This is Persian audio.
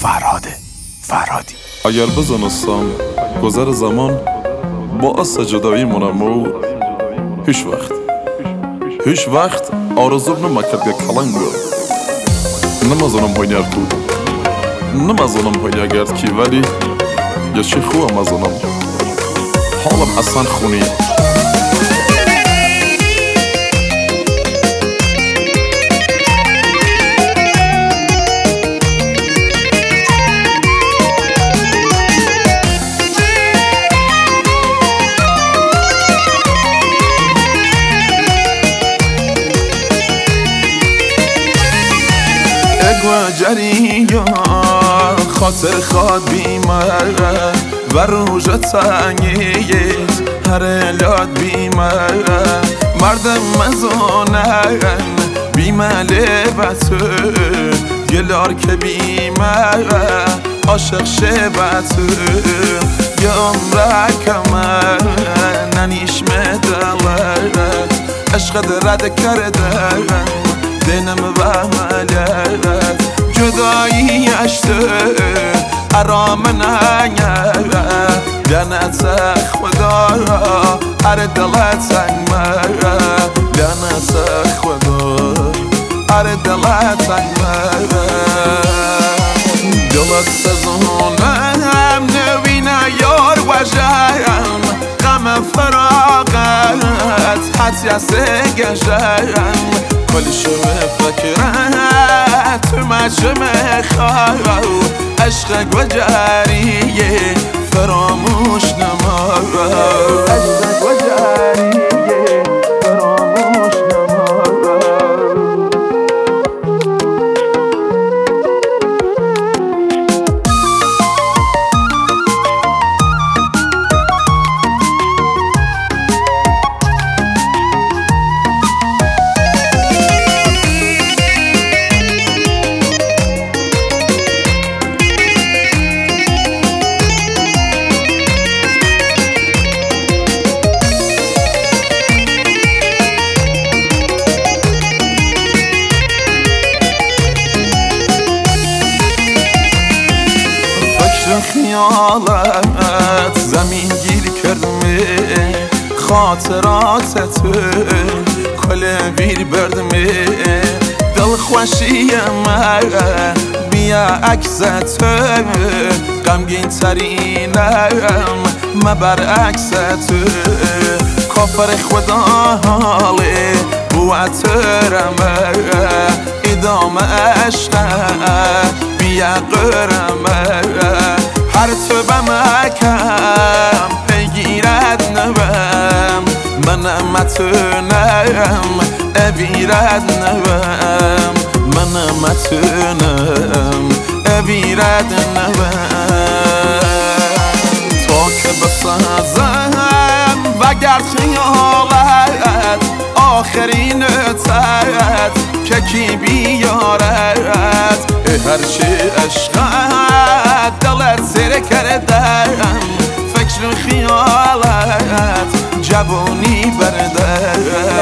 فرادی. اگر بزنستم گذر زمان باعث جدایی منم و هیچ وقت آرزوم نمکرد که کلنگ بود. نمازنم هاینیار کود نمازنم هاینیار گرد کی ولی یا چی خواه مازنم حالم اصلا خونی. جریا خاطر خواد بیمه و روژ تنگیت هر الاد بیمه مردم مزانن بیمه لبتو گلار که بیمه عاشق شبتو یه عمرکمه ننیش مدلت عشق رد کرده دنم و ملت جدایی اشته ارامنه لعنت خدا هر دلت سنگمه لعنت خدا هر دلت سنگمه دلت سزونم نوینه یار وجهم غم فراغت حتی سگشم کل شمه فکرت مجمع خواه عشق و جریه فراموش نما عشق و جریه فراموش نما خیالت زمین گیر کردمه خاطرات تو کل ویر بردمه دل خوشیم بیا عکس تو غمگین ترینم مبر عکس تو کافر خدا حاله بواترمه ادامه عشق بیا قرمه هر تو بمکم پیگیرد نوم منم متونم اویرد نوم منم متونم اویرد نوم تا که بسازم وگر خیالت آخرین تد که کی بیارد هر چه عشقت دلت سر کردم فکر خیالت جوانی برده